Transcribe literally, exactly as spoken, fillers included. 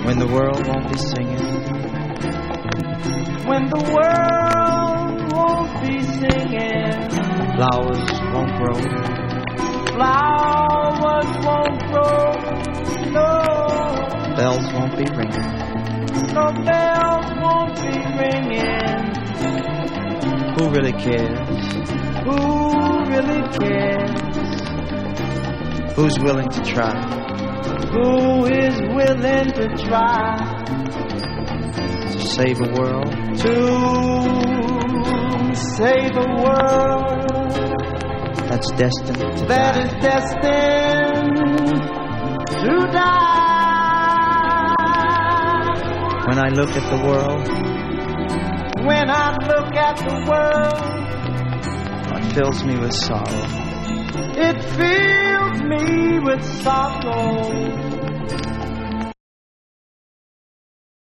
When the world won't be singing, when the world won't be singing, flowers won't grow, flowers won't grow, no, bells won't be ringing, no bells won't be ringing. Who really cares? Who really cares? Who's willing to try? Who is willing to try to save a world? To save a world that's destined to that die. is destined to die. When I look at the world, when I look at the world, it fills me with sorrow. It fills me with sorrow.